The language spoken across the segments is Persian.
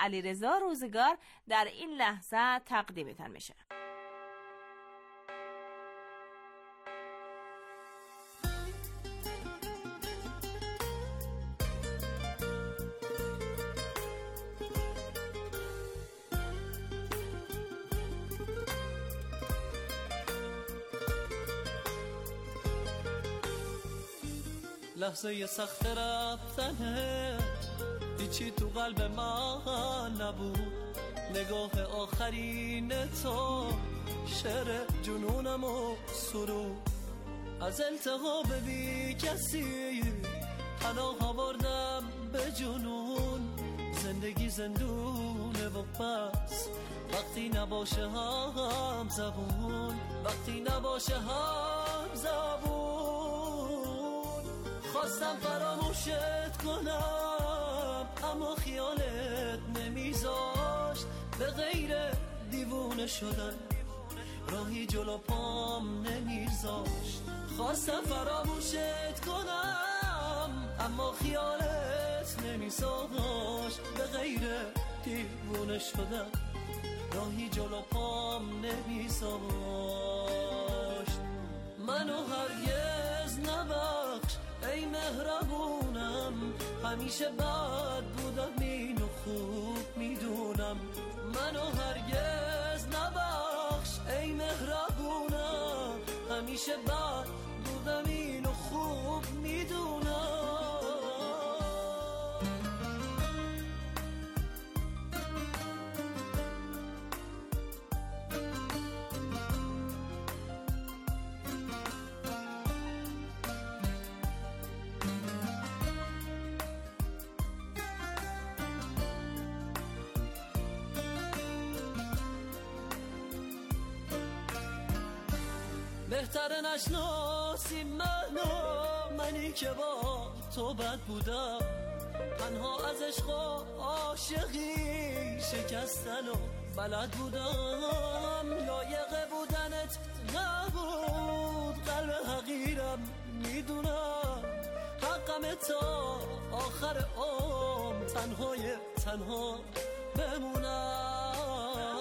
علیرضا روزگار در این لحظه تقدیمتان میشه. لحظه سخت رفتنه هیچی تو قلب من نبود، نگاه آخرین تو شعر جنونمو سرود، از التهاب بی کسی پناه آوردم به جنون، زندگی زندونه و پس وقتی نباشه هم زبون، وقتی نباشه هم زبون. خواستم فراموشت کنم اما خیالت نمیذاشت، به غیر دیوونه شدن راهی جلو پام نمیذاشت. خواستم فراموشت کنم اما خیالت نمیذاشت، به غیر دیوونه شدن راهی جلو پام نمیذاشت. منو هرگز نبخش ای مهربونم، همیشه بد بودم اینو خوب میدونم. منو هرگز نبخش ای مهربونم، همیشه بد بودم اینو خوب میدونم. بهتره نشناسی منی که با تو بد بودم، تنها از عشق و عاشقی شکستن و بلد بودم. لایق بودنت نبود قلب حقیرم میدونم، حقم تا آخر عمر تنها بمونم.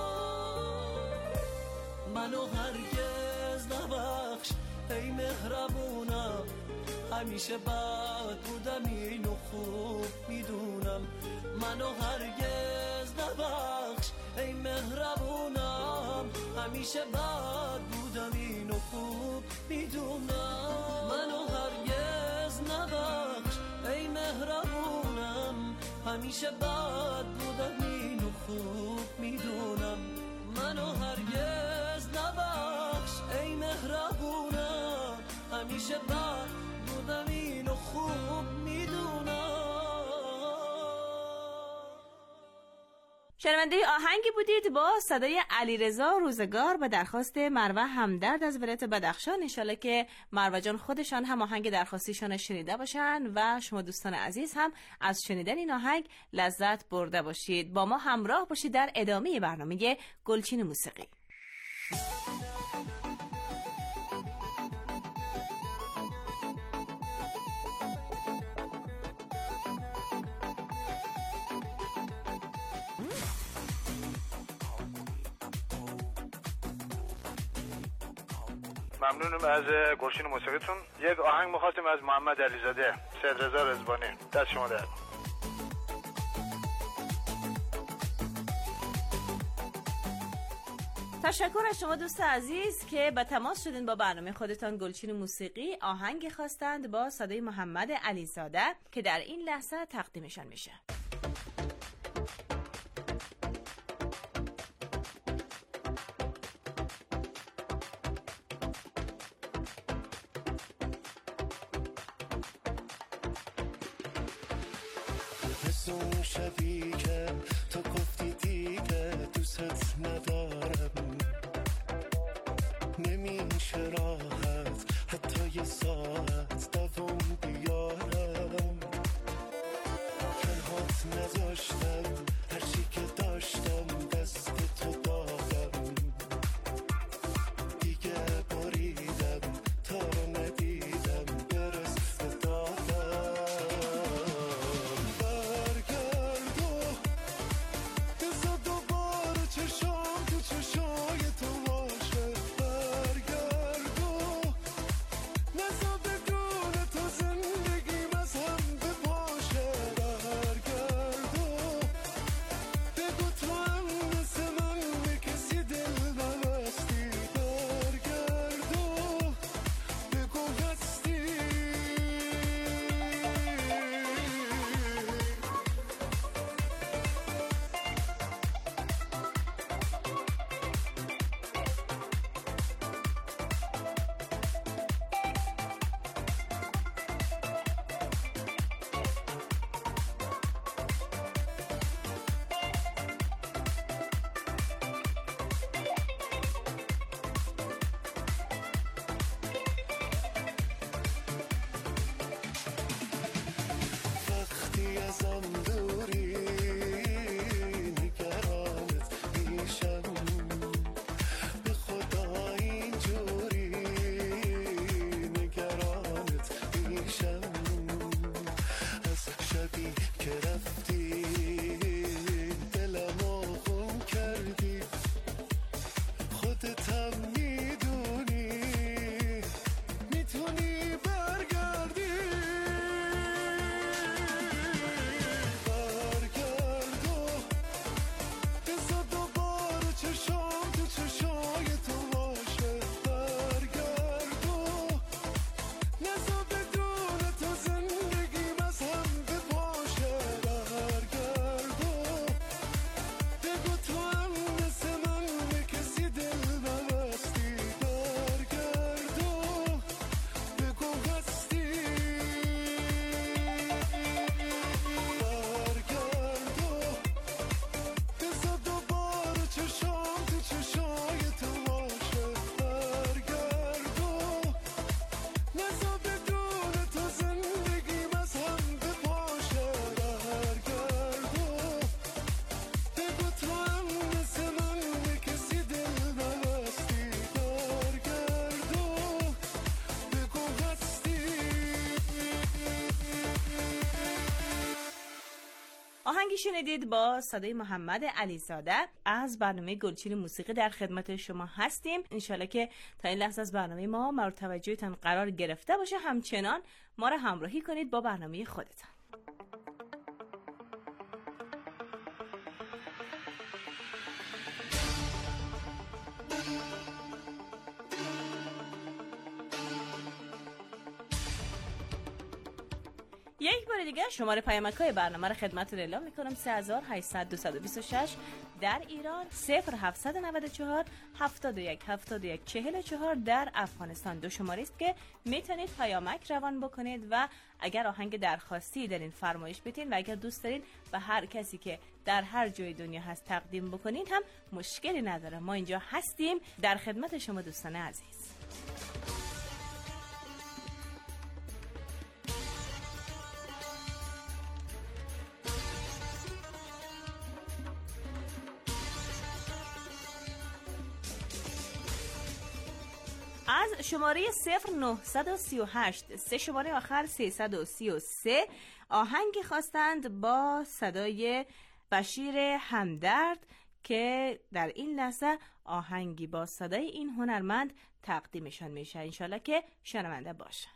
منو هرگز نبخش ای مهربونم، همیشه بد بودم اینو خوب میدونم. منو هرگز نبخش ای مهربونم، همیشه بد بودم اینو خوب میدونم. منو هرگز نبخش ای مهربونم، همیشه بد بودم اینو خوب میدونم. منو هرگز نبخش ای مهربونم، همیشه بد بودم اینو خوب میدونم. شنونده آهنگی بودید با صدای علیرضا روزگار به درخواست مروه همدرد از ولایت بدخشان. انشالله که مروه جان خودشان هم آهنگ درخواستیشان شنیده باشن و شما دوستان عزیز هم از شنیدن این آهنگ لذت برده باشید. با ما همراه باشید در ادامه برنامه گلچین موسیقی. ممنونم از گلچین موسیقیتون. یک آهنگ می‌خواستیم از محمد علیزاده، سید رضا رضوانی. دست شما درد. تشکر از شما دوست عزیز که به تماس شدین با برنامه خودتان گلچین موسیقی. آهنگ خواستند با صدای محمد علیزاده که در این لحظه تقدیمشان میشه. اون شبی که تو گفتی دیگه دوست ندارم، نمیشه راحت حتی یه ساعت دوام بیارم. تنهات نذاشتم، هرچی که داشتم دست تو دادم، دیگه بریدم تا رو ندیدم برس دادم. برگرد و آهنگی شنیدید با صدای محمد علیزاده از برنامه گلچین موسیقی. در خدمت شما هستیم. انشالله که تا این لحظه از برنامه ما مورد توجهتان قرار گرفته باشه. همچنان ما را همراهی کنید با برنامه خودتان. یک بار دیگه شماره پیامک‌های برنامه را خدمتتون اعلام می‌کنم: 3800 در ایران، 0794 71 71 44 در افغانستان. دو شماره است که میتونید پیامک روان بکنید و اگر آهنگ درخواستی دارین فرمایش بدین و اگر دوست دارین به هر کسی که در هر جای دنیا هست تقدیم بکنین هم مشکلی نداره. ما اینجا هستیم در خدمت شما دوستان عزیز. از شماره 0938 سه شماره آخر 333 آهنگی خواستند با صدای بشیر همدرد که در این لحظه آهنگی با صدای این هنرمند تقدیمشان میشه. انشالله که شنونده باشن.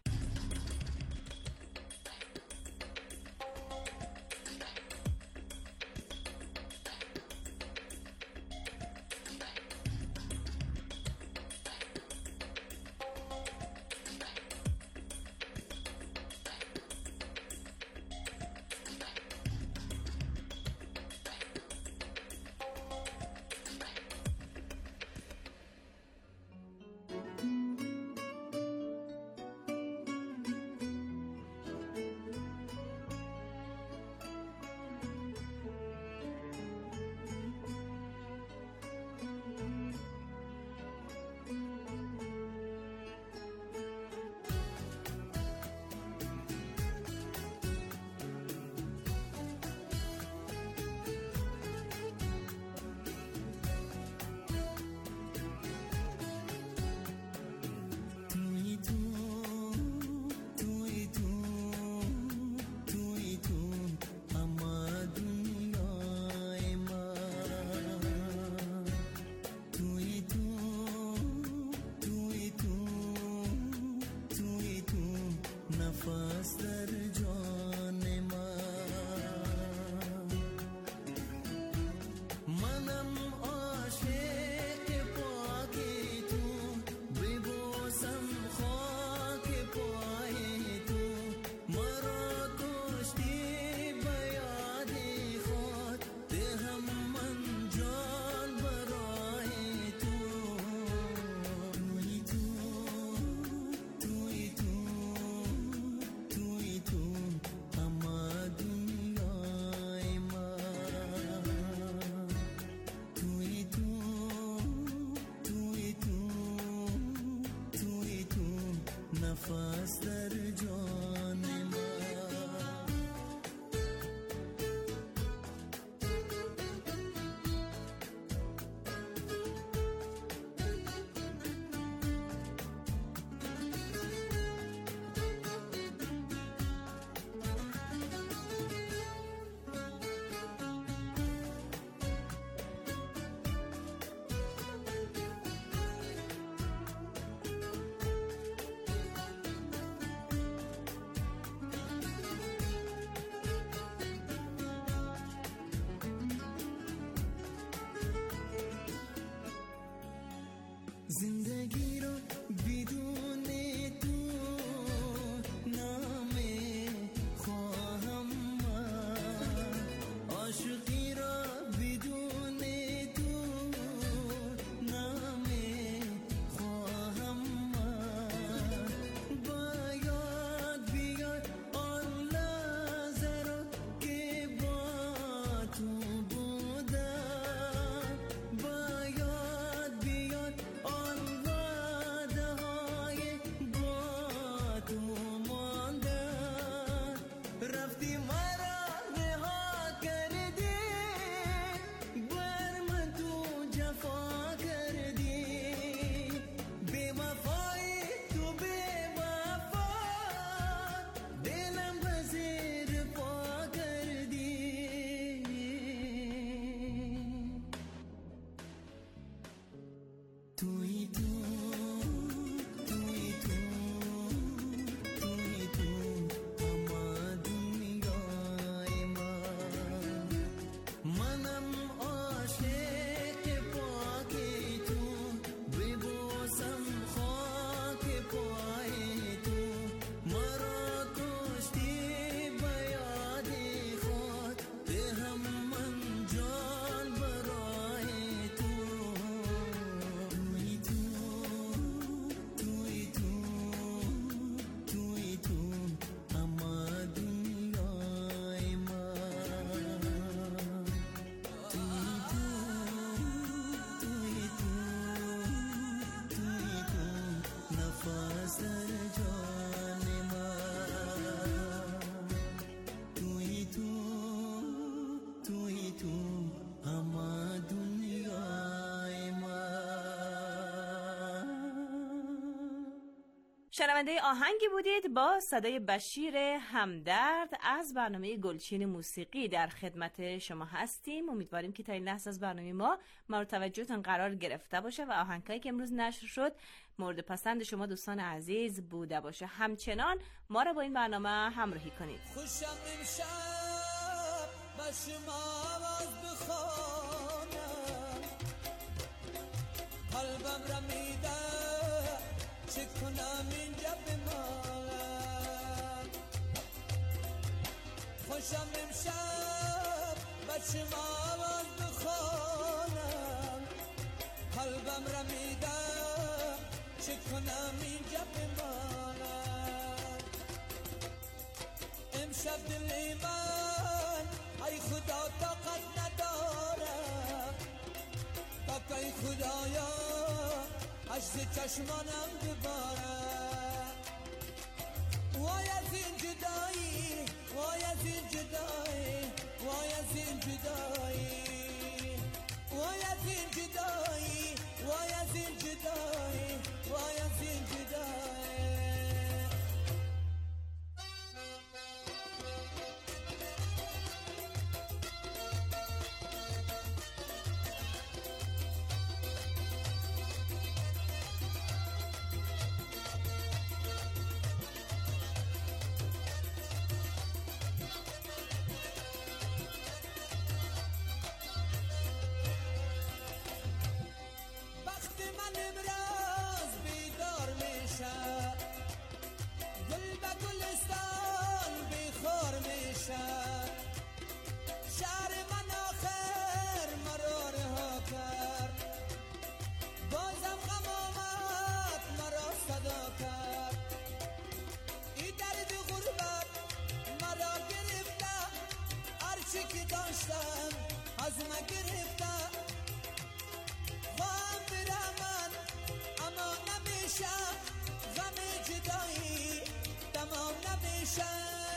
شنونده آهنگی بودید با صدای بشیر همدرد از برنامه گلچین موسیقی. در خدمت شما هستیم. امیدواریم که تا این لحظه از برنامه ما مورد توجهتون قرار گرفته باشه و آهنگایی که امروز نشر شد مورد پسند شما دوستان عزیز بوده باشه. همچنان ما را با این برنامه همراهی کنید. خوشم امشب با شما آواز بخوانم، قلبم را میده چه کنم اینجا بمانم. خوشم امشب با شما آواز بخوانم، قلبم را میده چه کنم اینجا بمانم. امشب دل من ای خدا طاقت ندارم، تا ای خدایا اشک چشمانم ببارم. وای از این جدایی، وای از این جدایی، وای از این جدایی، وای از این جدایی، وای از این جدایی، وای از این جدایی. شهر من آخر مرا رها کرد، بازم غم آمد مرا صدا کرد. این درد غربت مرا گرفته، هرچی که داشتم از من گرفته. خواهم برم من اما نمیشه، غم جدایی تمام نمیشه.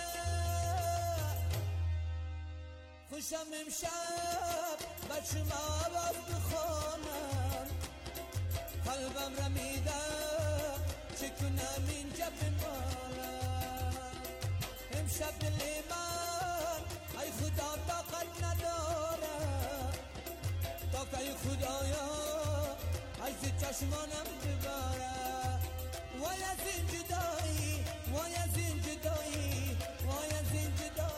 خوشم امشب با شما آواز بخوانم، قلبم را میده چه کنم اینجا بمانم. امشب دل من ای خدا طاقت ندارم، تا که ای خدایا از چشمانم ببارم. وای از این جدایی، وای از این جدایی، وای از این جدایی،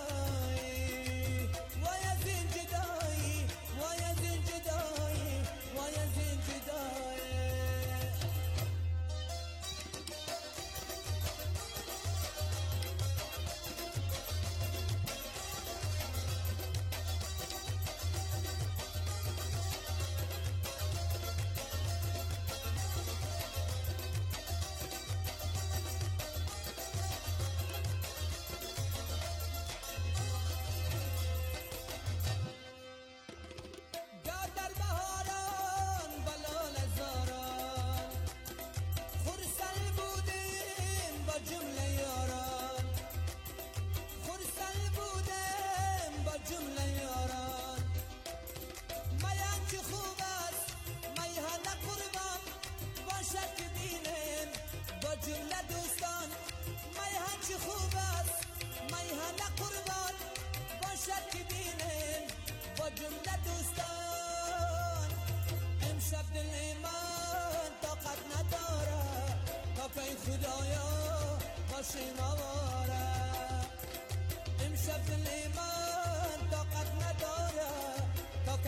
جمله دوستان میهن چه خوب است، میهن قربان باشد که بینیم با جمله دوستان. امشب دل من طاقت نداره، تا که خدایا باشیم آواره. امشب دل من طاقت نداره، تا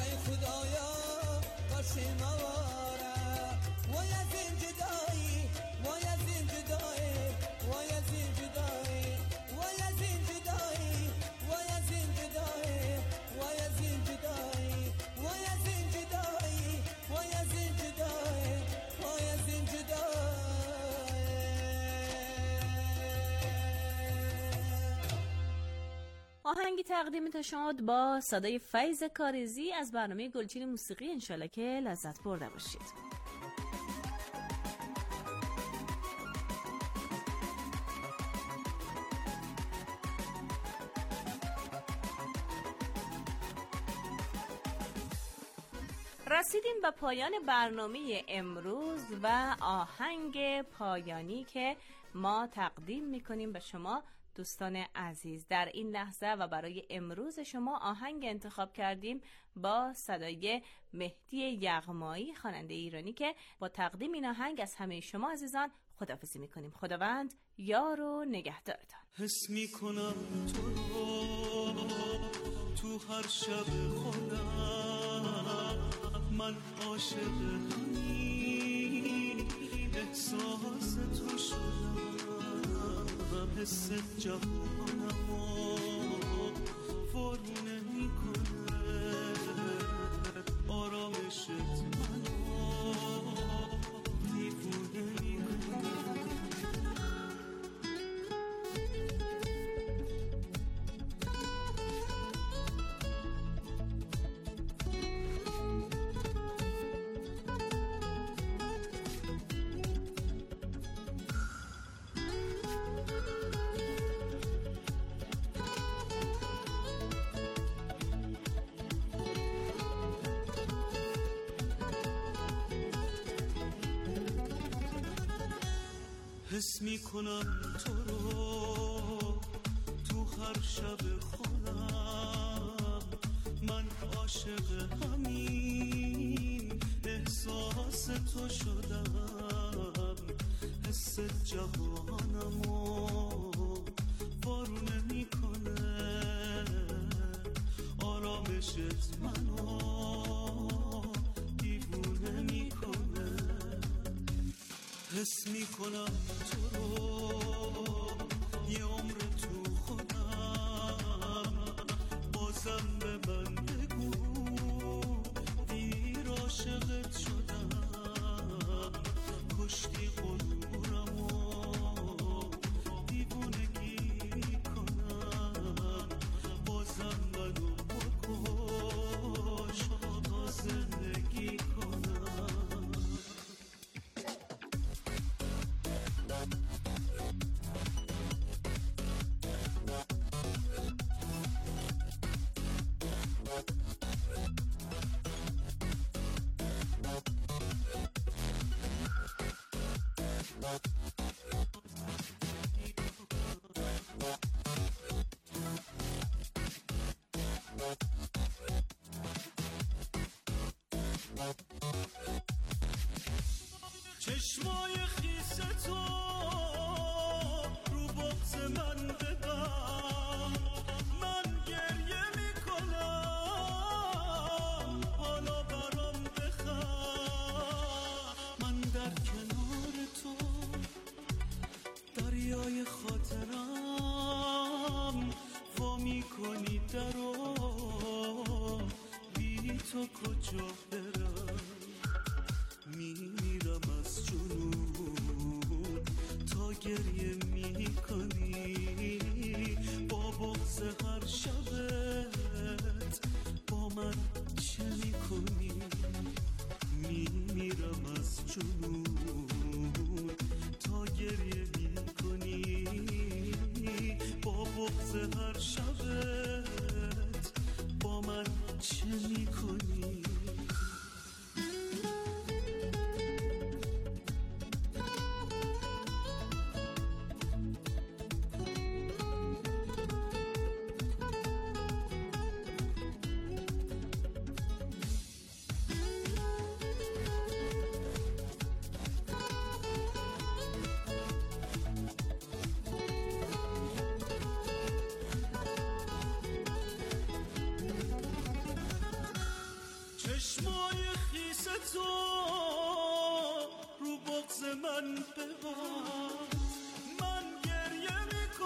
آهنگی تقدیم تا شما با صدای فیض کاریزی از برنامه گلچین موسیقی. انشالله که لذت برده باشید. رسیدیم به پایان برنامه امروز و آهنگ پایانی که ما تقدیم میکنیم به شما دوستان عزیز در این لحظه و برای امروز شما آهنگ انتخاب کردیم با صدای مهدی یغمایی، خواننده ایرانی، که با تقدیم این آهنگ از همه شما عزیزان خداحافظی میکنیم. خداوند یار و نگهدارتان. حس میکنم تو رو تو هر شب خودم، من عاشق همین احساس تو شدم، حس جهانمو فرو نمیکنه، آرامشت منو دیوونه میکنه. حس میکنم تو رو تو هر شب خودم، من عاشق همین احساس تو شدم، حس جهانمو وارو نمیکنه، آرامشت منو دیوونه میکنه. حس میکنم تو رو یه عمر تو خودم، بازم به من بگو دیر عاشقت شدم، کشتی غرورمو دیوونگی کنم، بازم منو بکش تا زندگی کنم. چشمای خیس تو رو بغض من ببن، من گریه میکنم حالا برام بخند، من در کنار تو دریای خاطرم وا میکنی درو، بی تو کجا برم، میمیرم از جنون تا گریه میکنی، با بغض هر شبت با من چه میکنی، میمیرم از جنون تا گریه میکنی، با بغض هر شبت با من چه میکنی. چشمای خیس تو رو بغض من ببر، من گریه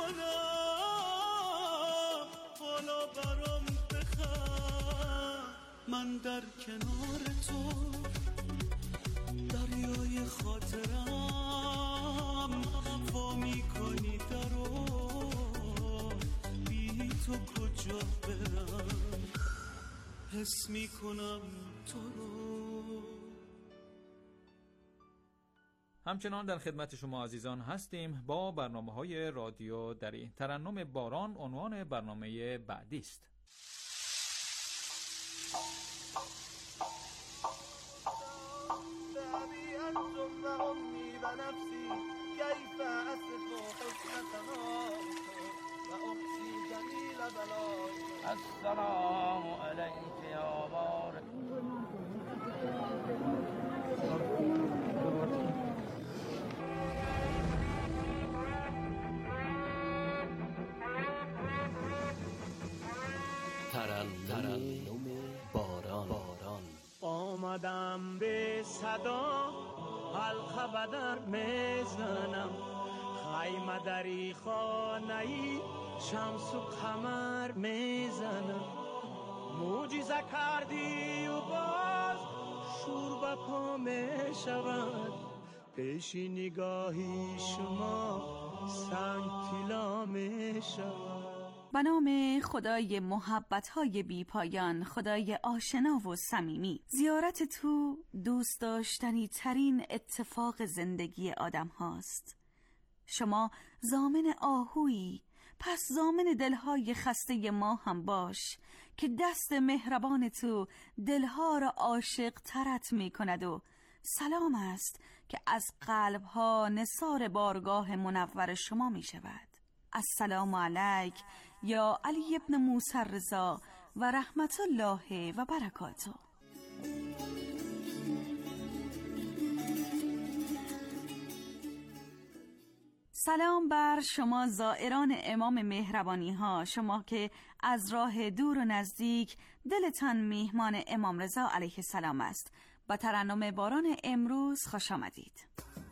میکنم حالا برام بخند. من در کنار تو دریای خاطرم وا میکنی درو، بی تو کجا برم حس میکنم تو رو. همچنان در خدمت شما عزیزان هستیم با برنامه‌های رادیو دری. ترنم باران عنوان برنامه بعدی است. السلام علیک یا بارک. ترنم باران. آمدم به صدا حلقه بدر میزنم، خیمه دری خانه‌ای شمس و قمر میزنم. معجزه کردی و باز شور به پا میشود، پیش نگاهی شما سنگ طلا میشود. به نام خدای محبت‌های بی پایان، خدای آشنا و صمیمی. زیارت تو دوست داشتنی ترین اتفاق زندگی آدم هاست. شما ضامن آهویی، پس ضامن دلهای خسته ما هم باش که دست مهربان تو دلها را عاشق ترت می کند و سلام است که از قلبها نثار بارگاه منور شما می شود. السلام علیک یا علی ابن موسی رضا و رحمت الله و برکاته. سلام بر شما زائران امام مهربانی ها، شما که از راه دور و نزدیک دلتان میهمان امام رضا علیه السلام است. با ترنم باران امروز خوش آمدید.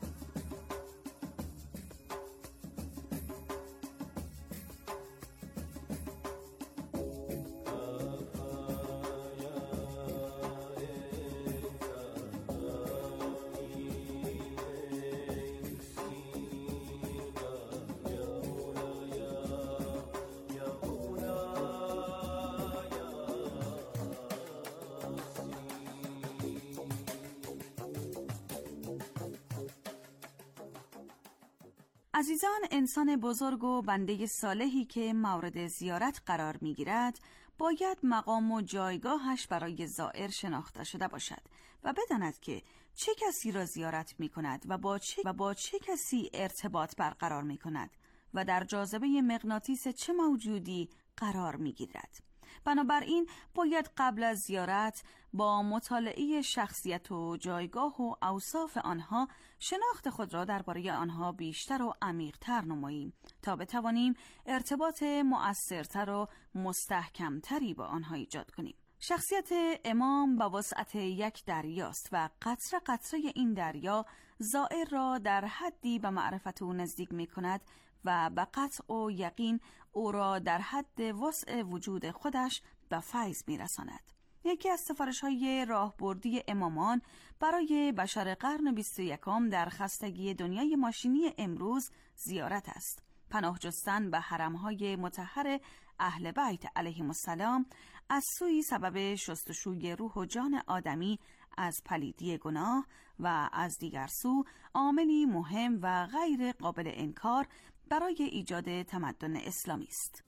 عزیزان، انسان بزرگ و بنده صالحی که مورد زیارت قرار می‌گیرد باید مقام و جایگاهش برای زائر شناخته شده باشد و بداند که چه کسی را زیارت می‌کند و با چه کسی ارتباط برقرار می‌کند و در جاذبه مغناطیس چه موجودی قرار می‌گیرد. بنابراین باید قبل از زیارت با مطالعه شخصیت و جایگاه و اوصاف آنها شناخت خود را درباره آنها بیشتر و عمیق‌تر نماییم تا بتوانیم ارتباط مؤثرتر و مستحکمتری با آنها ایجاد کنیم. شخصیت امام به وسعت یک دریاست و قطره قطره این دریا زائر را در حدی به معرفت او نزدیک می کند و به قطع و یقین او را در حد وسع وجود خودش به فیض می رساند. یکی از سفارش‌های راهبردی امامان برای بشر قرن 21 در خستگی دنیای ماشینی امروز زیارت است. پناه جستن به حرم‌های مطهر اهل بیت علیهم السلام از سوی سبب شستشوی روح و جان آدمی از پلیدی گناه و از دیگر سو عاملی مهم و غیر قابل انکار برای ایجاد تمدن اسلامی است.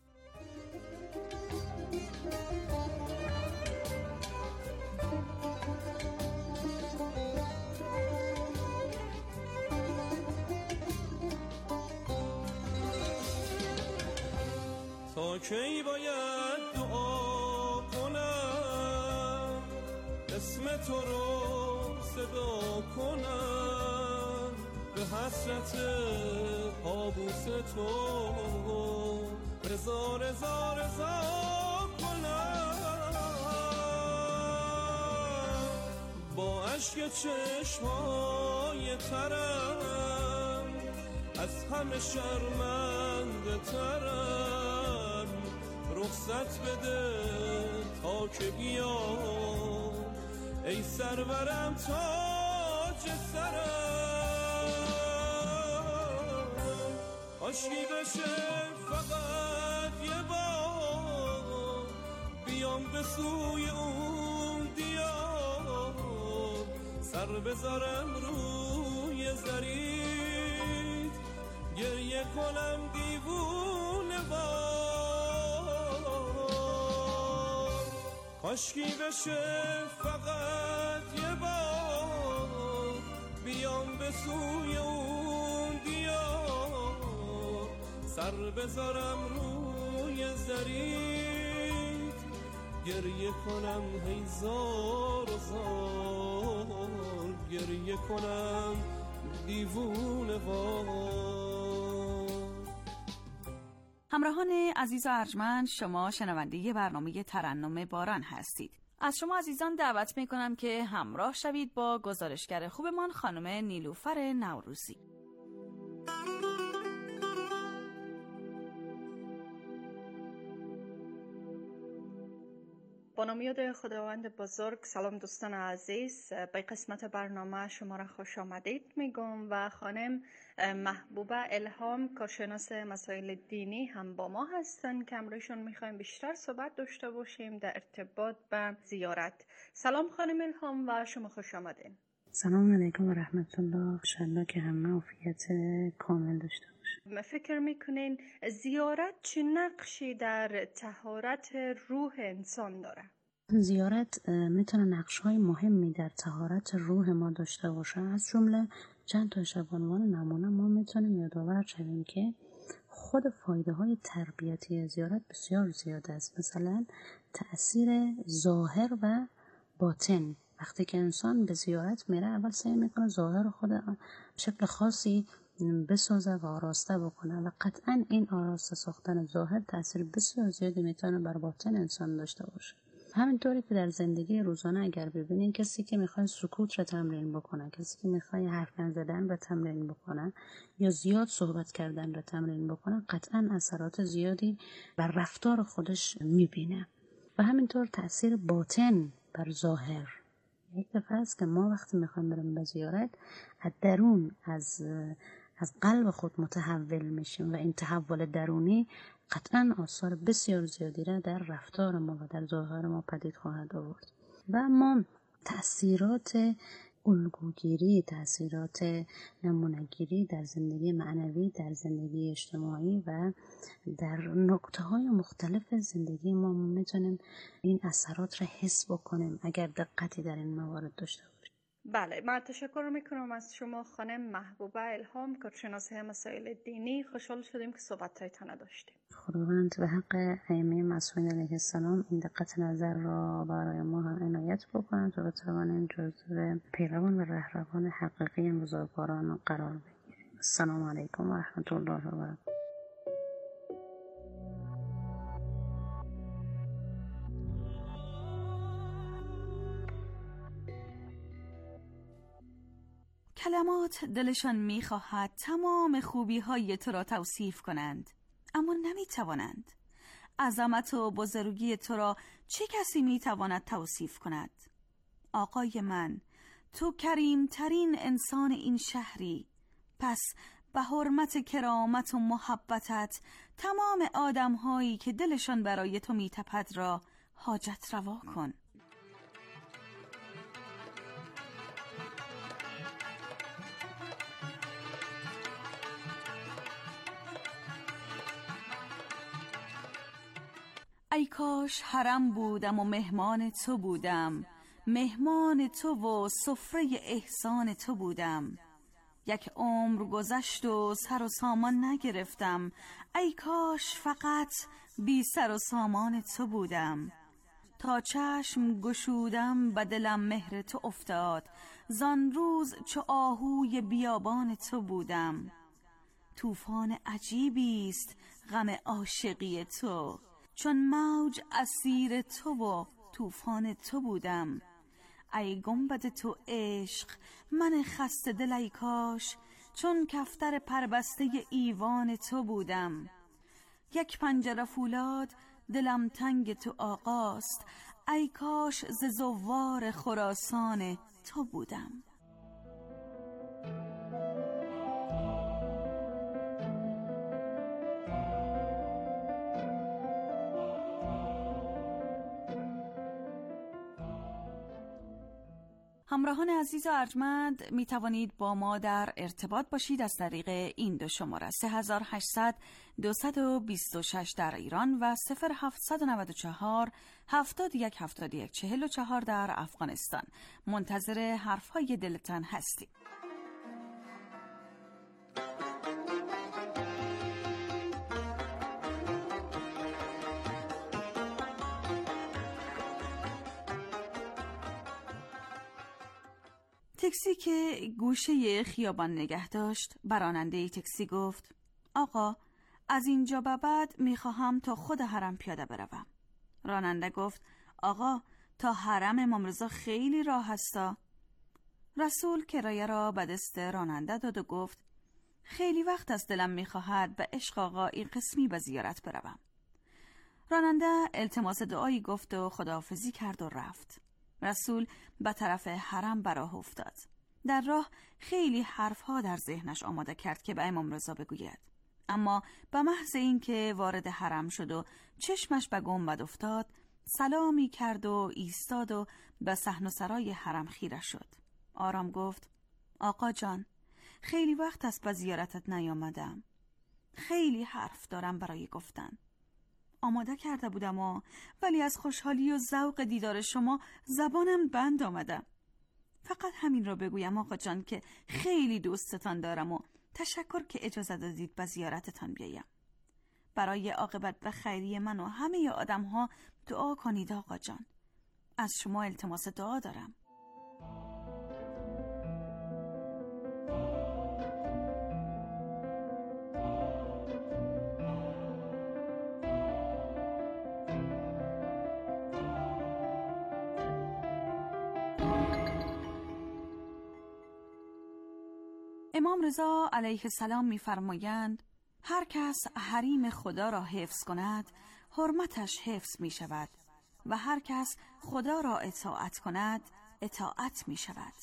تا کی باید دعا کنم، اسم تو رو صدا کنم، به حسرت پابوس تو رضا رضا رضا کنم. اشک چشمای ترم، از همه شرمنده ترم. رخصت بده تا که بیام، ای سرورم تاج سرم. عاشقی بشه فقط یه بار، بیام به سوی اون دیار، سر بذارم روی زرید، گریه کنم دیوونه وار. کاشکی بشه فقط یه بار، بیام به سوی اون دیار، سر بذارم روی زرید، گریه کنم هزار و زار، گریه کنم دیوونه وار. همراهان عزیز و ارجمند، شما شنونده برنامه ترنم باران هستید. از شما عزیزان دعوت میکنم که همراه شوید با گزارشگر خوبمان خانم نیلوفر نوروزی. با نام یاد خداوند بزرگ. سلام دوستان عزیز، به قسمت برنامه شما را خوش آمدید میگم و خانم محبوبه الهام، کارشناس مسائل دینی، هم با ما هستن که امروزشون میخوایم بیشتر صحبت داشته باشیم در ارتباط به زیارت. سلام خانم الهام و شما خوش آمدین. سلام علیکم و رحمت الله. انشالله که همه عافیت کامل داشته باشیم. فکر میکنین زیارت چه نقشی در طهارت روح انسان داره؟ زیارت میتونه نقش‌های مهمی در طهارت روح ما داشته باشه. از جمله چند تاش به عنوان نمونه ما میتونیم یادآور شویم که خود فایده های تربیتی زیارت بسیار زیاد است. مثلا تأثیر ظاهر و باطن. وقتی که انسان به زیارت میره، اول سعی میکنه ظاهر خود شکل خاصی بسازه و آراسته بکنه و قطعا این آراسته ساختن ظاهر تأثیر بسیار زیادی میتونه بر باطن انسان داشته باشه. همینطوری که در زندگی روزانه اگر ببینین کسی که میخواد سکوت را تمرین بکنه، کسی که میخواد حرف نزدن را تمرین بکنه یا زیاد صحبت کردن را تمرین بکنه، قطعا اثرات زیادی بر رفتار خودش میبینه. و همینطور تأثیر باطن بر ظاهر. یک دفعه است که ما وقتی میخوایم بریم به زیارت، از درون از قلب خود متحول میشیم و این تحول درونی قطعا آثار بسیار زیادی را در رفتار ما و در ظاهر ما پدید خواهد آورد. و اما تأثیرات الگوگیری، تأثیرات نمونه‌گیری در زندگی معنوی، در زندگی اجتماعی و در نقطه‌های مختلف زندگی ما میتونیم این اثرات را حس بکنیم اگر دقتی در این موارد داشته باشیم. بله، من تشکر میکنم از شما خانم محبوبه الهام، کارشناس مسائل دینی. خوشحال شدیم که صحبت‌هایتان داشتیم. خداوند به حق ائمه معصومین علیه السلام این دقت نظر را برای ما هم عنایت بکنند و بتوانیم جزو پیروان و رهروان حقیقی بزرگواران قرار بگیریم. السلام علیکم و رحمت الله و برکاته. کلمات دلشان می‌خواهد تمام خوبی‌های تو را توصیف کنند، اما نمی‌توانند. عظمت و بزرگی تو را چه کسی می‌تواند توصیف کند؟ آقای من، تو کریم‌ترین انسان این شهری، پس به حرمت کرامت و محبتت تمام آدم‌هایی که دلشان برای تو می‌تپد را حاجت روا کن. ای کاش حرم بودم و مهمان تو بودم، مهمان تو و سفره احسان تو بودم. یک عمر گذشت و سر و سامان نگرفتم، ای کاش فقط بی سر و سامان تو بودم. تا چشم گشودم به دلم مهر تو افتاد، زان روز چو آهوی بیابان تو بودم. طوفان عجیبی است غم عاشقی تو، چون موج اسیر تو و طوفان تو بودم. ای گنبد تو عشق، من خسته دل ای کاش چون کفتر پربسته ایوان تو بودم. یک پنجره فولاد دلم تنگ تو آقاست، ای کاش ز زوار خراسان تو بودم. همراهان عزیز و ارجمند، می توانید با ما در ارتباط باشید از طریق این دو شماره 3800 226 در ایران و 0794 71 71 44 در افغانستان. منتظر حرفهای دلتان هستیم. تاکسی که گوشه خیابان نگه داشت، راننده تاکسی گفت: آقا، از اینجا به بعد میخواهم تا خود حرم پیاده بروم. راننده گفت: آقا، تا حرم امام رضا خیلی راه هستا. رسول کرایه را به دست راننده داد و گفت: خیلی وقت از دلم میخواهد به عشق آقا این قسمی به زیارت بروم. راننده التماس دعایی گفت و خداحافظی کرد و رفت. رسول به طرف حرم براه افتاد. در راه خیلی حرفها در ذهنش آماده کرد که به امام رضا بگوید، اما به محض اینکه وارد حرم شد و چشمش به گنبد افتاد، سلامی کرد و ایستاد و به صحن و سرای حرم خیره شد. آرام گفت: آقا جان، خیلی وقت است به زیارتت نیامدم. خیلی حرف دارم برای گفتن. آماده کرده بودم ولی از خوشحالی و ذوق دیدار شما زبانم بند آمدم. فقط همین را بگویم آقا جان که خیلی دوستتان دارم و تشکر که اجازه دادید به زیارتتان بیایم. برای عاقبت و خیری من و همه آدم ها دعا کنید آقا جان. از شما التماس دعا دارم. امام رضا علیه السلام می‌فرمایند: هر کس حریم خدا را حفظ کند، حرمتش حفظ می شود و هر کس خدا را اطاعت کند، اطاعت می شود.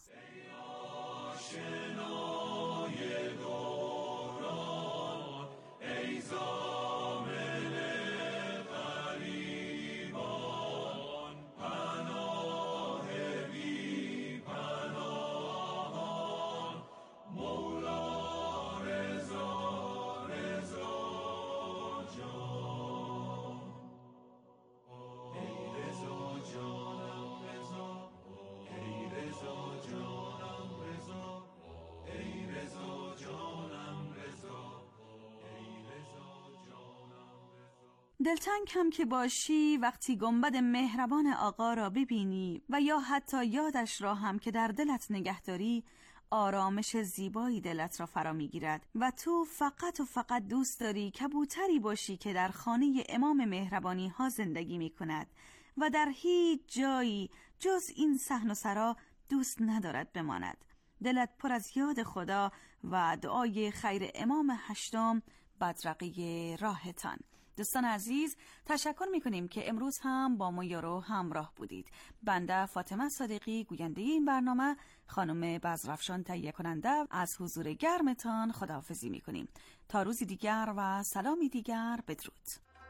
دلتنگ هم که باشی وقتی گنبد مهربان آقا را ببینی و یا حتی یادش را هم که در دلت نگهداری، آرامش زیبایی دلت را فرا میگیرد و تو فقط و فقط دوست داری کبوتری باشی که در خانه امام مهربانی ها زندگی می کند و در هیچ جایی جز این صحن و سرا دوست ندارد بماند. دلت پر از یاد خدا و دعای خیر امام هشتم بدرقه راهتان. دوستان عزیز، تشکر میکنیم که امروز هم با ما یارو همراه بودید. بنده فاطمه صادقی، گوینده این برنامه، خانم بزرفشان تهیه کننده، از حضور گرمتان خداحافظی میکنیم. تا روزی دیگر و سلامی دیگر، بدرود.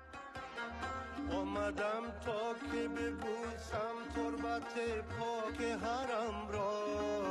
آمدم تا که ببوسم تربت پاک حرم را،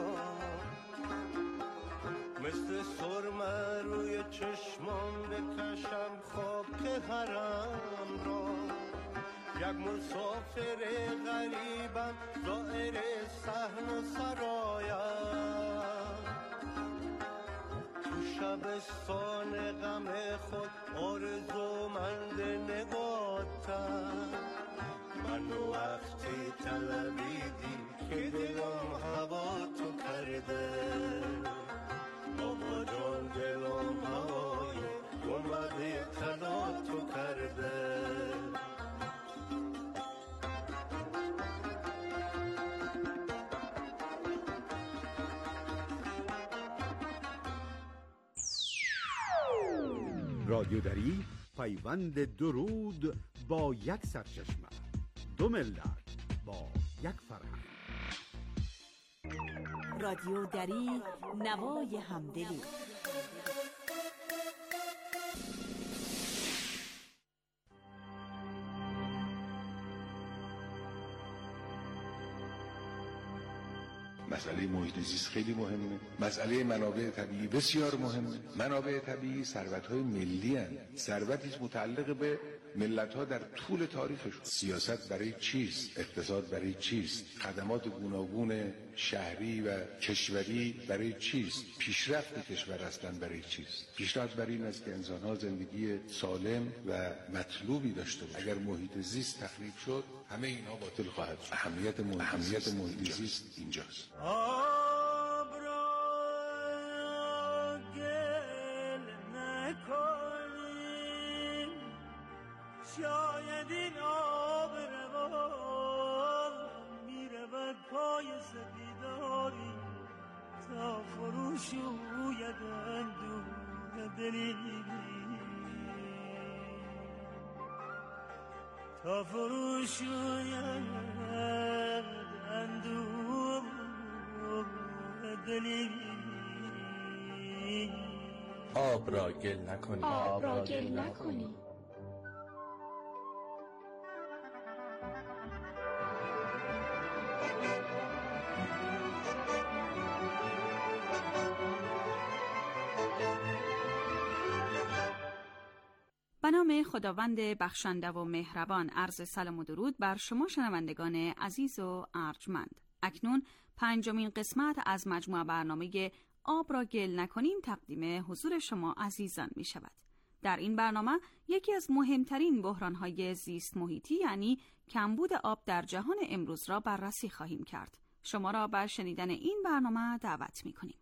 مثل سرمه روی چشمان بکشم خاک حرم را. یک مسافر غریبم زائر صحن و سرایم، تو شبستان غم خود آرزومند نگاتم. من وقتی طلبیدی که دلم هوا تو کرده، آقا جان دلم هوای گنبد طلا تو کرده. رادیو دری پیوند درود با یک سرچشمه، دو ملت با یک فرهنگ. رادیو دری، نوای همدلی. مسئله محیط زیست خیلی مهمه. مسئله منابع طبیعی بسیار مهمه. منابع طبیعی ثروت‌های ملی هستند. ثروتی متعلق به ملت‌ها در طول تاریخشون. سیاست برای چیست؟ اقتصاد برای چیست؟ خدمات گوناگون شهری و کشوری برای چیست؟ پیشرفت کشور اصلا برای چیست؟ پیشرفت برای این است که انسان‌ها زندگی سالم و مطلوبی داشته باشند. اگر محیط زیست تخریب شد، همه اینها باطل خواهد شد. اهمیت محیط زیست اینجاست. آب را گل نکنیم، شاید این آب روان میرود پای سپیداری تا فروشوید اندوه دلی، تا فروشوید اندوه دلی. آب را گل نکنی، آب را گل نکنی. به نام خداوند بخشنده و مهربان، عرض سلام و درود بر شما شنوندگان عزیز و ارجمند. اکنون 5مین قسمت از مجموعه برنامه آب را گل نکنیم تقدیم حضور شما عزیزان می شود. در این برنامه یکی از مهمترین بحران‌های زیست محیطی یعنی کمبود آب در جهان امروز را بررسی خواهیم کرد. شما را به شنیدن این برنامه دعوت می کنیم.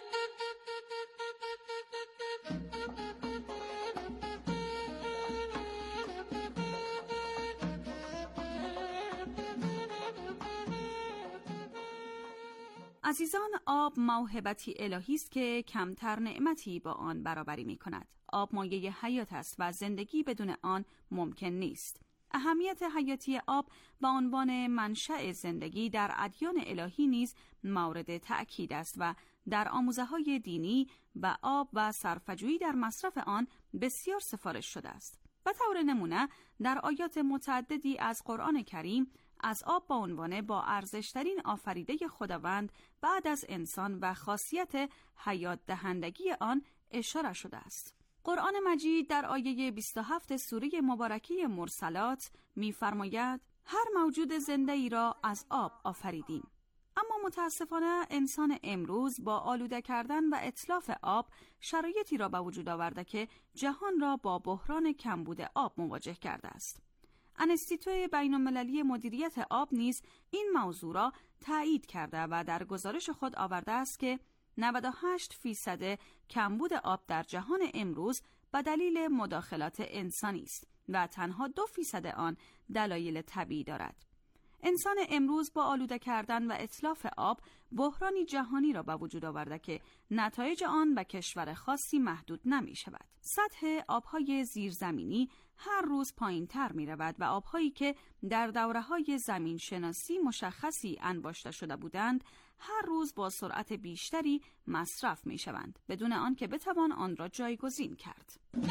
عزیزان، آب موهبتی الهی است که کمتر نعمتی با آن برابری می کند. آب مایه حیات است و زندگی بدون آن ممکن نیست. اهمیت حیاتی آب به عنوان منشأ زندگی در ادیان الهی نیز مورد تأکید است و در آموزه‌های دینی و آب و صرفه‌جویی در مصرف آن بسیار سفارش شده است. به طور نمونه در آیات متعددی از قرآن کریم از آب به عنوان با ارزشترین آفریده خداوند بعد از انسان و خاصیت حیات دهندگی آن اشاره شده است. قرآن مجید در آیه 27 سوره مبارکه مرسلات می‌فرماید هر موجود زنده ای را از آب آفریدیم. اما متاسفانه انسان امروز با آلوده کردن و اتلاف آب شرایطی را به وجود آورده که جهان را با بحران کمبود آب مواجه کرده است. انستیتوی بین‌المللی مدیریت آب نیز این موضوع را تایید کرده و در گزارش خود آورده است که 98% کمبود آب در جهان امروز به دلیل مداخلات انسانی است و تنها 2% آن دلایل طبیعی دارد. انسان امروز با آلوده کردن و اتلاف آب بحرانی جهانی را به وجود آورده که نتایج آن به کشور خاصی محدود نمی شود. سطح آبهای زیرزمینی هر روز پایین تر می رود و آبهایی که در دوره‌های زمین شناسی مشخصی انباشته شده بودند هر روز با سرعت بیشتری مصرف می شوند بدون آنکه بتوان آن را جایگزین کرد.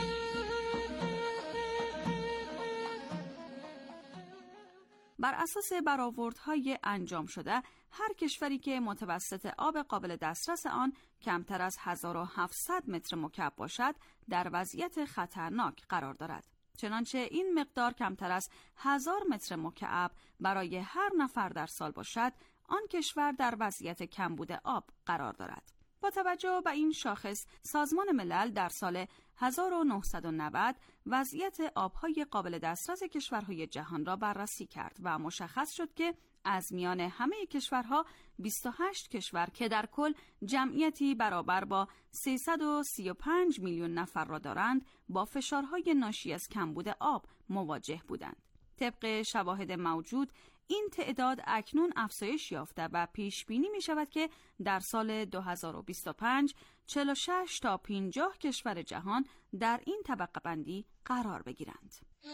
بر اساس برآوردهای انجام شده هر کشوری که متوسط آب قابل دسترس آن کمتر از 1700 متر مکعب باشد در وضعیت خطرناک قرار دارد. چنانچه این مقدار کمتر از 1000 متر مکعب برای هر نفر در سال باشد آن کشور در وضعیت کمبود آب قرار دارد. با توجه به این شاخص سازمان ملل در سال 1990 وضعیت آبهای قابل دسترس کشورهای جهان را بررسی کرد و مشخص شد که از میان همه کشورها 28 کشور که در کل جمعیتی برابر با 335 میلیون نفر را دارند با فشارهای ناشی از کمبود آب مواجه بودند. طبق شواهد موجود این تعداد اکنون افزایش یافته و پیش بینی می شود که در سال 2025 46 تا 50 کشور جهان در این طبقه بندی قرار بگیرند.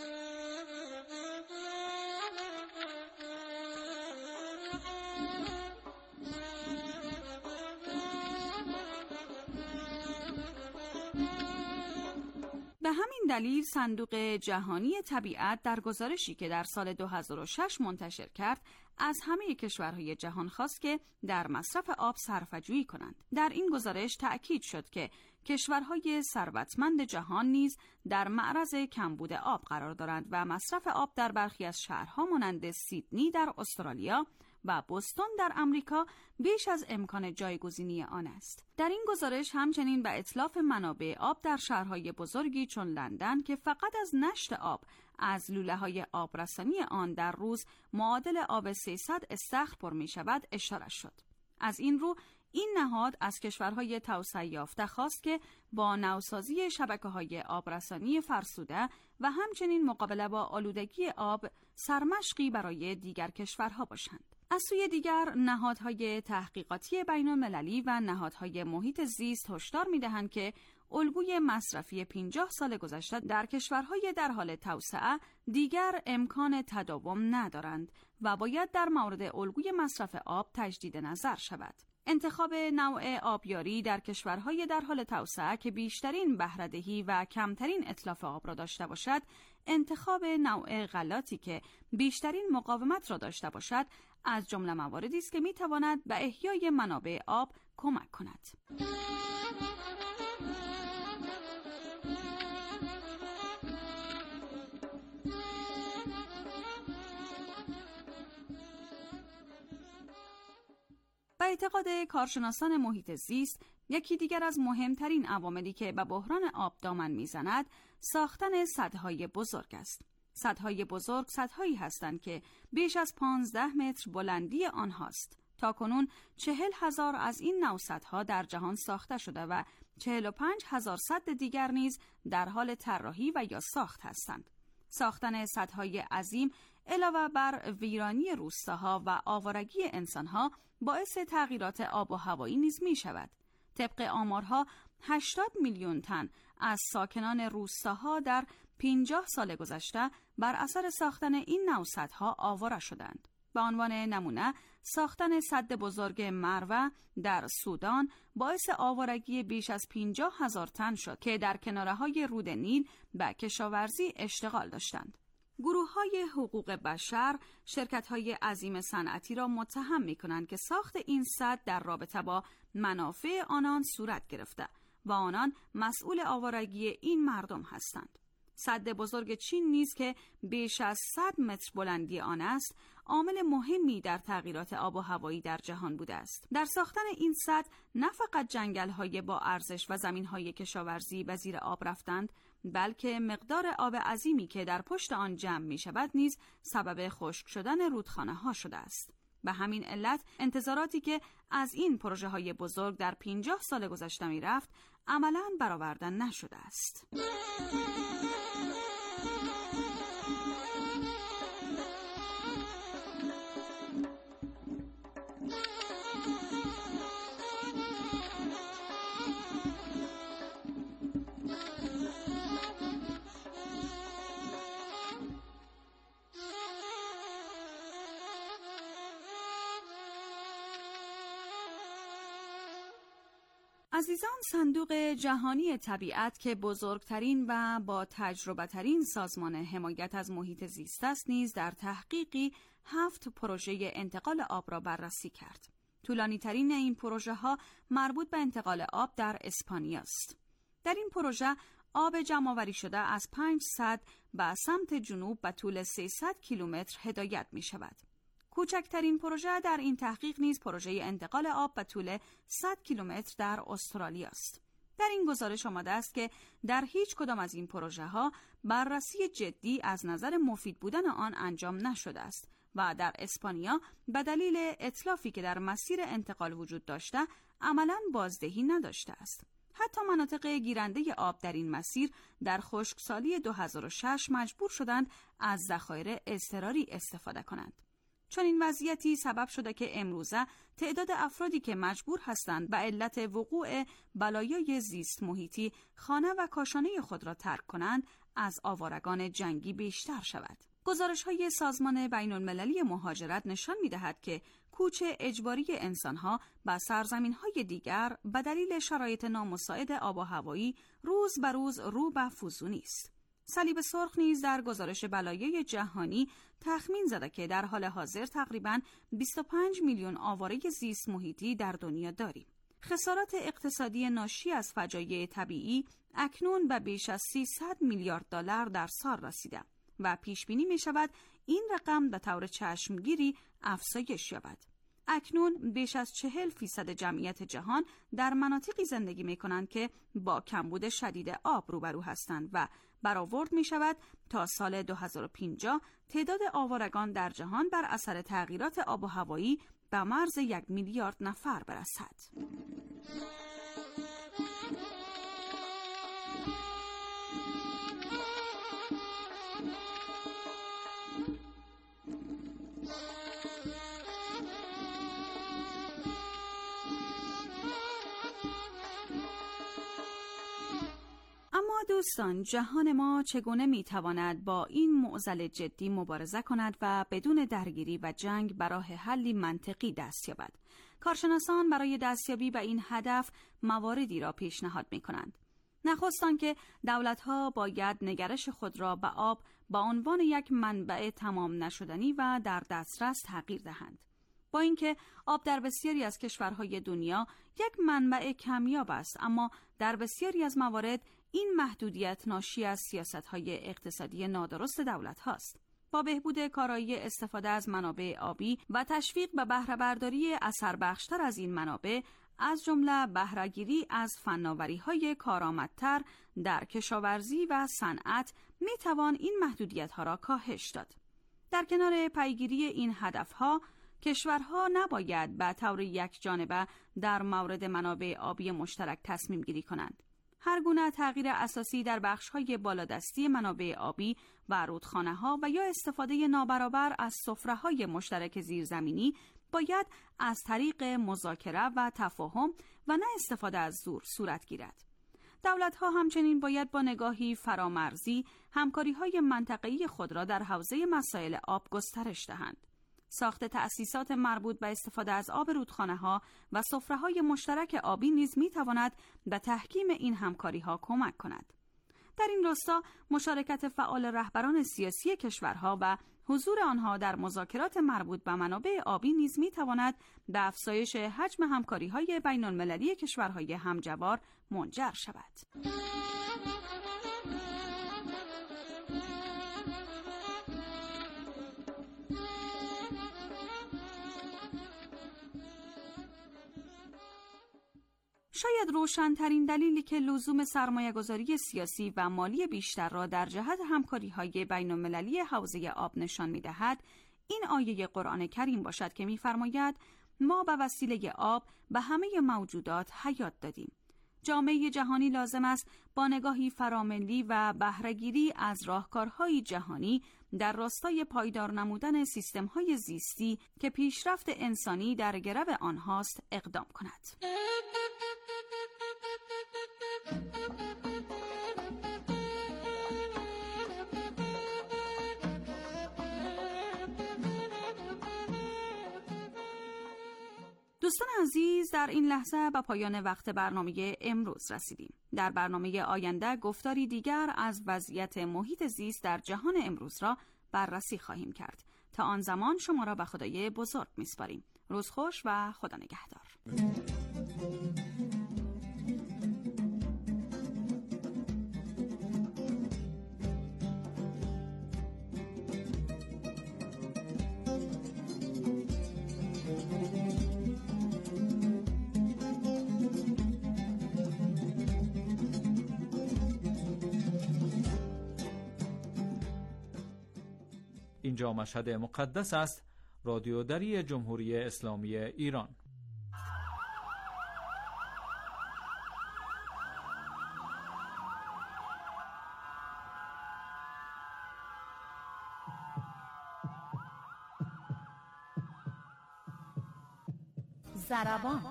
به همین دلیل صندوق جهانی طبیعت در گزارشی که در سال 2006 منتشر کرد از همه کشورهای جهان خواست که در مصرف آب صرفه‌جویی کنند. در این گزارش تأکید شد که کشورهای ثروتمند جهان نیز در معرض کمبود آب قرار دارند و مصرف آب در برخی از شهرها مانند سیدنی در استرالیا و بوستون در امریکا بیش از امکان جایگزینی آن است. در این گزارش همچنین به اتلاف منابع آب در شهرهای بزرگی چون لندن که فقط از نشت آب از لوله‌های آبرسانی آن در روز معادل آب 300 استخر پر می‌شود اشاره شد. از این رو این نهاد از کشورهای توسعه یافته خواست که با نوسازی شبکه‌های آبرسانی فرسوده و همچنین مقابله با آلودگی آب سرمشقی برای دیگر کشورها باشند. از سوی دیگر نهادهای تحقیقاتی بین‌المللی و نهادهای محیط زیست هشدار می‌دهند که الگوی مصرفی 50 سال گذشته در کشورهای در حال توسعه دیگر امکان تداوم ندارند و باید در مورد الگوی مصرف آب تجدید نظر شود. انتخاب نوع آبیاری در کشورهای در حال توسعه که بیشترین بهره‌دهی و کمترین اتلاف آب را داشته باشد، انتخاب نوع غلاتی که بیشترین مقاومت را داشته باشد، از جمله مواردی است که می‌تواند به احیای منابع آب کمک کند. به اعتقاد کارشناسان محیط زیست، یکی دیگر از مهمترین عواملی که به بحران آب دامن میزند، ساختن سدهای بزرگ است. سدهای بزرگ سدهایی هستند که بیش از 15 متر بلندی آنهاست. تاکنون 40,000 از این نوع سدها در جهان ساخته شده و 45,000 سد دیگر نیز در حال طراحی و یا ساخت هستند. ساختن سدهای عظیم علاوه بر ویرانی روستاها و آوارگی انسانها باعث تغییرات آب و هوایی نیز می شود. طبق آمارها 80 میلیون تن از ساکنان روستاها در 50 سال گذشته بر اثر ساختن این نوع سدها آواره شدند. به عنوان نمونه، ساختن سد بزرگ مروه در سودان باعث آوارگی بیش از 50,000 تن شد که در کناره‌های رود نیل به کشاورزی اشتغال داشتند. گروه‌های حقوق بشر شرکت‌های عظیم صنعتی را متهم می‌کنند که ساخت این سد در رابطه با منافع آنان صورت گرفته و آنان مسئول آوارگی این مردم هستند. سد بزرگ چین نیز که بیش از 100 متر بلندی آن است، عامل مهمی در تغییرات آب و هوایی در جهان بوده است. در ساختن این سد نه فقط جنگل‌های با ارزش و زمین‌های کشاورزی به زیر آب رفتند، بلکه مقدار آب عظیمی که در پشت آن جمع می‌شود نیز سبب خشک شدن رودخانه‌ها شده است. به همین علت انتظاراتی که از این پروژه‌های بزرگ در 50 سال گذشته می‌رفت، عملاً برآورده نشده است. عزیزان، صندوق جهانی طبیعت که بزرگترین و با تجربه‌ترین سازمان حمایت از محیط زیست است، نیز در تحقیقی 7 پروژه انتقال آب را بررسی کرد. طولانی‌ترین این پروژه‌ها مربوط به انتقال آب در اسپانیا است. در این پروژه آب جمع‌آوری شده از 5 سد به سمت جنوب به طول 300 کیلومتر هدایت می‌شود. کوچکترین پروژه در این تحقیق نیز پروژه انتقال آب به طول 100 کیلومتر در استرالیا است. در این گزارش آمده است که در هیچ کدام از این پروژه ها بررسی جدی از نظر مفید بودن آن انجام نشده است و در اسپانیا به دلیل اتلافی که در مسیر انتقال وجود داشته عملاً بازدهی نداشته است. حتی مناطق گیرنده آب در این مسیر در خشکسالی 2006 مجبور شدند از ذخایر اضطراری استفاده کنند. چون این وضعیتی سبب شده که امروزه تعداد افرادی که مجبور هستند به علت وقوع بلایای زیست محیطی خانه و کاشانه خود را ترک کنند از آوارگان جنگی بیشتر شود. گزارش‌های سازمان بین‌المللی مهاجرت نشان می‌دهد که کوچ اجباری انسان‌ها به سرزمین‌های دیگر به دلیل شرایط نامساعد آب و هوایی روز به روز رو به فزونی است. صلیب سرخ نیز در گزارش بلایای جهانی تخمین زده که در حال حاضر تقریباً 25 میلیون آواره زیست محیطی در دنیا داریم. خسارات اقتصادی ناشی از فجایع طبیعی اکنون به بیش از 300 میلیارد دلار در سال رسیده و پیش بینی می شود این رقم به طور چشمگیری افزایش یابد. اکنون بیش از 40% جمعیت جهان در مناطقی زندگی می کنند که با کمبود شدید آب روبرو هستند و برآورد می شود تا سال 2050 تعداد آوارگان در جهان بر اثر تغییرات آب و هوایی به مرز 1 میلیارد نفر برسد. اما دوستان، جهان ما چگونه میتواند با این معضل جدی مبارزه کند و بدون درگیری و جنگ به راه حلی منطقی دست یابد؟ کارشناسان برای دستیابی به این هدف مواردی را پیشنهاد میکنند. نخست آنکه دولت‌ها باید نگرش خود را به آب با عنوان یک منبع تمام نشدنی و در دسترس تغییر دهند. با اینکه آب در بسیاری از کشورهای دنیا یک منبع کمیاب است، اما در بسیاری از موارد این محدودیت ناشی از سیاست‌های اقتصادی نادرست دولت هاست. با بهبود کارایی استفاده از منابع آبی و تشویق به بهره برداری اثربخشتر از این منابع، از جمله بهره‌گیری از فناوری‌های کارآمدتر در کشاورزی و صنعت، می‌توان این محدودیت‌ها را کاهش داد. در کنار پیگیری این هدف‌ها، کشورها نباید به طور یکجانبه در مورد منابع آبی مشترک تصمیم گیری کنند. هر گونه تغییر اساسی در بخش‌های بالادستی منابع آبی و رودخانه‌ها و یا استفاده نابرابر از سفره‌های مشترک زیرزمینی باید از طریق مذاکره و تفاهم و نه استفاده از زور صورت گیرد. دولت‌ها همچنین باید با نگاهی فرامرزی همکاری‌های منطقه‌ای خود را در حوزه مسائل آب گسترش دهند. ساخت تأسیسات مربوط به استفاده از آب رودخانه‌ها و سفره‌های مشترک آبی نیز می‌تواند به تحکیم این همکاری‌ها کمک کند. در این راستا مشارکت فعال رهبران سیاسی کشورها و حضور آنها در مذاکرات مربوط به منابع آبی نیز می‌تواند به افزایش حجم همکاری‌های بین‌المللی کشورهای همجوار منجر شود. شاید روشن‌ترین دلیلی که لزوم سرمایه‌گذاری سیاسی و مالی بیشتر را در جهت همکاری‌های بین‌المللی حوزه آب نشان می‌دهد، این آیه قرآن کریم باشد که می‌فرماید ما به وسیله آب به همه موجودات حیات دادیم. جامعه جهانی لازم است با نگاهی فراملی و بهره‌گیری از راهکارهای جهانی در راستای پایدار نمودن سیستم‌های زیستی که پیشرفت انسانی در گرو آنهاست اقدام کند. دوستان عزیز، در این لحظه به پایان وقت برنامه امروز رسیدیم. در برنامه آینده گفتاری دیگر از وضعیت محیط زیست در جهان امروز را بررسی خواهیم کرد. تا آن زمان شما را به خدای بزرگ می‌سپاریم. روز خوش و خدا نگهدار. اینجا مشهد مقدس است، رادیو دری جمهوری اسلامی ایران. ضربان.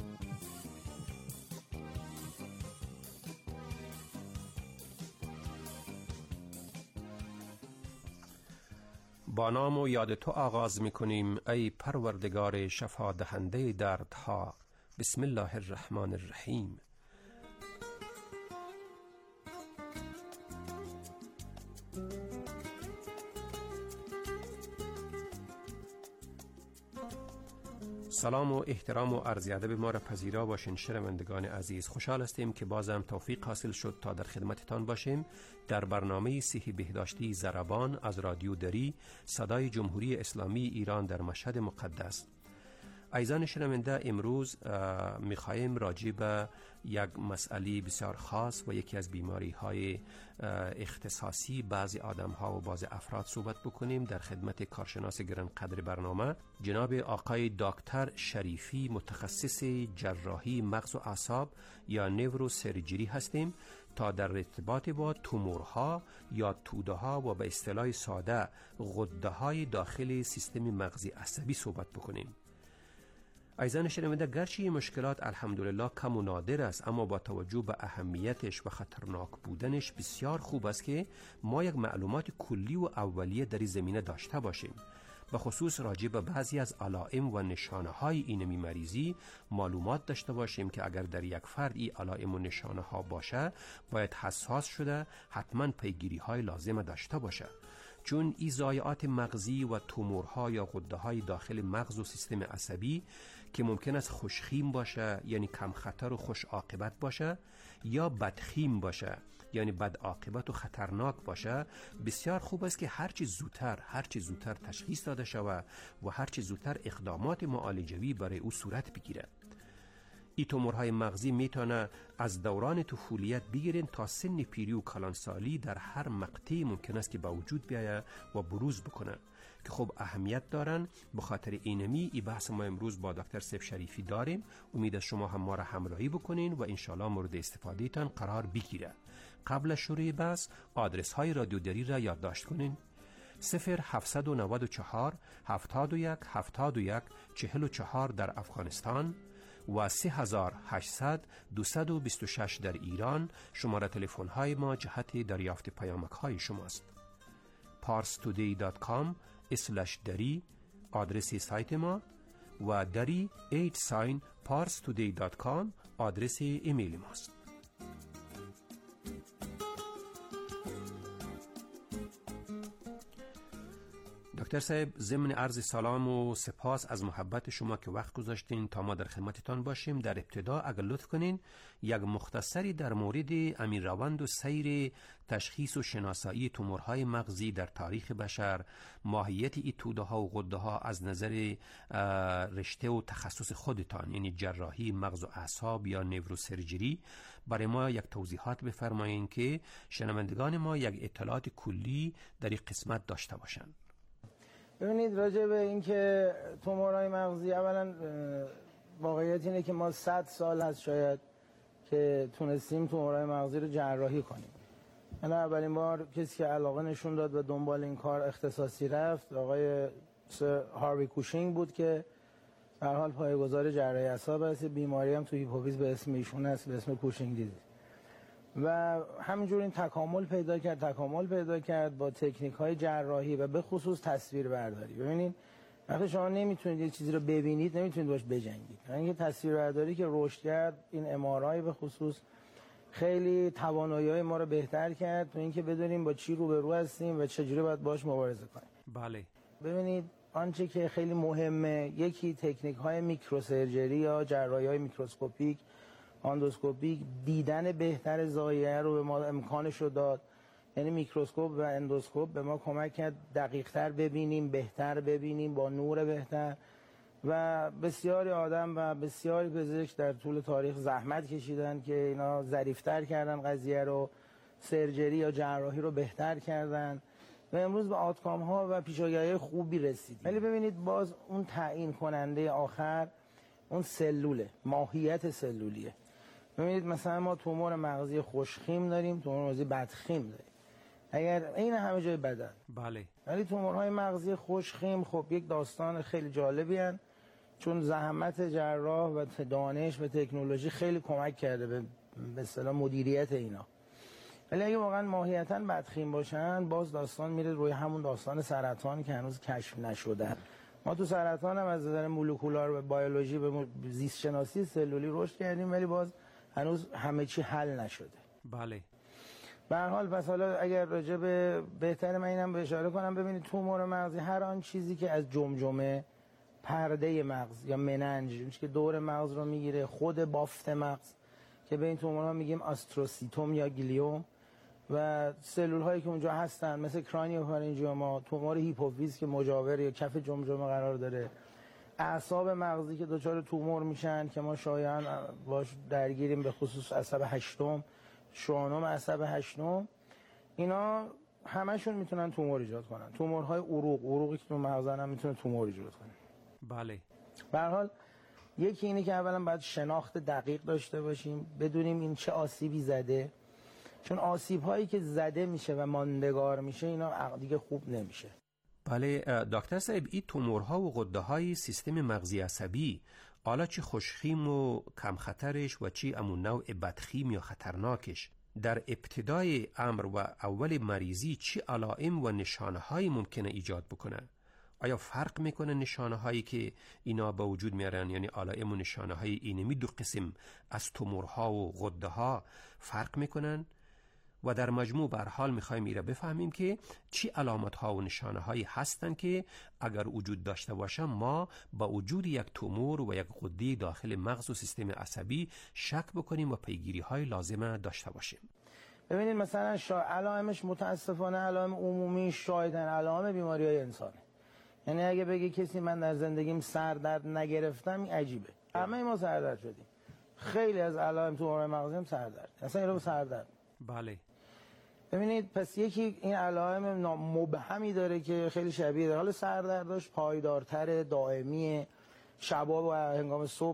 با نام و یاد تو آغاز می‌کنیم ای پروردگار شفا دهنده دردها. بسم الله الرحمن الرحیم. سلام و احترام و عرض ادب ما را پذیرا باشین شنوندگان عزیز. خوشحال هستیم که بازم توفیق حاصل شد تا در خدمتتان باشیم در برنامه صحی بهداشتی ضربان از رادیو دری، صدای جمهوری اسلامی ایران در مشهد مقدس. عزیزان شنونده، امروز می‌خوایم راجع به یک مسئله بسیار خاص و یکی از بیماری‌های اختصاصی بعضی آدم‌ها و بعضی افراد صحبت بکنیم. در خدمت کارشناس گرانقدر برنامه جناب آقای دکتر شریفی، متخصص جراحی مغز و اعصاب یا نوروسرجری هستیم تا در ارتباط با تومورها یا توده‌ها و به اصطلاح ساده غده‌های داخل سیستم مغزی عصبی صحبت بکنیم. عزیزان شنونده، گرچه این مشکلات الحمدلله کم و نادر است، اما با توجه به اهمیتش و خطرناک بودنش بسیار خوب است که ما یک معلومات کلی و اولیه در این زمینه داشته باشیم. به خصوص راجع به بعضی از علائم و نشانه های این مریضی معلومات داشته باشیم که اگر در یک فرد این علائم و نشانه ها باشه باید حساس شده حتما پیگیری های لازم داشته باشه، چون این ضایعات مغزی و تومورها یا غده‌های داخل مغز و سیستم عصبی که ممکن است خوشخیم باشه یعنی کم خطر و خوش عاقبت باشه، یا بدخیم باشه یعنی بد عاقبت و خطرناک باشه، بسیار خوب است که هرچی زودتر تشخیص داده شود و هرچی زودتر اقدامات معالجوی برای او صورت بگیره. این تومورهای مغزی میتونه از دوران طفولیت بگیرین تا سن پیری و کلانسالی در هر مقطعی ممکن است که به وجود بیاید و بروز بکنه که خب اهمیت دارن. به خاطر اینمی ای بحث ما امروز با دکتر سیف شریفی داریم. امید است شما هم ما را همراهی بکنین و انشالله مورد استفاده تان قرار بگیره. قبل از شروع بحث آدرس های رادیو دری را یادداشت کنین: 0794 71 71 44 در افغانستان و 3800 226 در ایران. شماره تلفن های ما جهت دریافت پیامک های شماست. parstoday.com/dari آدرس سایت ما و dari @parstoday.com آدرس ایمیل ماست. دکتر صاحب، ضمن عرض سلام و سپاس از محبت شما که وقت گذاشتین تا ما در خدمتتان باشیم، در ابتدا اگر لطف کنین یک مختصری در مورد امیر روند و سیر تشخیص و شناسایی تومورهای مغزی در تاریخ بشر، ماهیت این توده ها و غده ها از نظر رشته و تخصص خودتان یعنی جراحی مغز و اعصاب یا نوروسرجری برای ما یک توضیحات بفرمایین که شنوندگان ما یک اطلاعات کلی در این قسمت داشته باشند. ببینید، راجع به این که تومورهای مغزی، اولا واقعیت اینه که ما 100 سال هست شاید که تونستیم تومورهای مغزی رو جراحی کنیم. من اولین بار کسی که علاقه نشون داد و دنبال این کار اختصاصی رفت آقای سر هاروی کوشینگ بود که به هر حال پایه‌گذار جراحی اعصاب است. بیماری هم تو هیپوفیز به اسم ایشون است، به اسم کوشینگ دیزیز. و همینجور این تکامل پیدا کرد با تکنیک‌های جراحی و به خصوص تصویر برداری. ببینید، وقتی شما نمیتونید یه چیزی رو ببینید نمیتونید باش بجنگید. یعنی تصویر برداری که رشد کرد، این ام‌آرآی به خصوص خیلی توانایی‌های ما رو بهتر کرد تو اینکه بدونیم با چی روبرو هستیم و چجوری باید باش مبارزه کنیم. بله. ببینید، آنچه که خیلی مهمه، یکی تکنیک‌های میکروسرجری یا جراحی‌های میکروسکوپیک، اندوسکوپیک، دیدن بهتر ضایعه رو به ما امکانش رو داد. یعنی میکروسکوپ و اندوسکوپ به ما کمک کرد دقیق‌تر ببینیم، بهتر ببینیم، با نور بهتر. و بسیاری آدم و بسیاری پزشک در طول تاریخ زحمت کشیدن که اینا ظریف‌تر کردن قضیه رو، سرجری یا جراحی رو بهتر کردن و امروز به آوتکام ها و پیشاگیری خوبی رسیدیم. ولی ببینید، باز اون تعیین کننده آخر اون سلوله، ماهیت سلولیه. ببینید، مثلا ما تومور مغزی خوشخیم داریم، تومور مغزی بدخیم داریم. اگر این همه جای بدن. بله. ولی تومورهای مغزی خوشخیم خب یک داستان خیلی جالبی هن چون زحمت جراح و دانش و تکنولوژی خیلی کمک کرده به اصطلاح مدیریت اینا. ولی اگه واقعا ماهیتاً بدخیم باشن، باز داستان میره روی همون داستان سرطان که هنوز کشف نشده. ما تو سرطان هم از نظر مولکولار و بیولوژی به زیست شناسی سلولی رشد کردیم، ولی باز هنوز همه چی حل نشده. بله. به هر حال پس حالا اگر راجع به بهتر من اینم به اشاره کنم، ببینید تومور مغزی هر آن چیزی که از جمجمه، پرده مغز یا مننج که دور مغز رو میگیره، خود بافت مغز که به این تومورها میگیم آستروسیتوم یا گلیوم، و سلول هایی که اونجا هستن مثل کرانیوفارینژیوما، تومور هیپوفیز که مجاور یا کف جمجمه قرار داره، اعصاب مغزی که دچار تومور میشن که ما شایعاً باش درگیریم، به خصوص عصب هشتم، شوانوم عصب هشتم، اینا همشون میتونن تومور ایجاد کنن. تومورهای عروقی که تو مغزن هم میتونه تومور ایجاد کنه. بله. به هر حال یکی اینه که اولا باید شناخت دقیق داشته باشیم، بدونیم این چه آسیبی زده، چون آسیب هایی که زده میشه و ماندگار میشه اینا دیگه خوب نمیشه. بله دکتر صاحب، این تومورها و غده های سیستم مغزی عصبی حالا چی خوشخیم و کم خطرش و چی امون نوع بدخیم یا خطرناکش، در ابتدای امر و اول مریضی چی علائم و نشانه های ممکنه ایجاد بکنه؟ آیا فرق میکنه نشانه هایی که اینا به وجود میارن، یعنی علائم و نشانه های اینمی دو قسم از تومورها و غده ها فرق میکنن؟ و در مجموع به هر حال میخوایم ایره بفهمیم که چی علامت ها و نشانه هایی هستن که اگر وجود داشته باشن ما با وجود یک تومور و یک غده داخل مغز و سیستم عصبی شک بکنیم و پیگیری های لازمه داشته باشیم. ببینید مثلا علائمش متاسفانه علائم عمومی شایدن علائم بیماری های انسانه. یعنی اگه بگی کسی من در زندگیم سردرد نگرفتم، این عجیبه. همه ما سردرد شدیم. خیلی از علائم تومور مغزی هم سردرد. اصلا اینو سردرد. بله. ببینید پس یکی این علائم مبهمی داره که خیلی شبیه داره. حالا سردردش پایدارتر، دائمی، شبا و هنگام صبح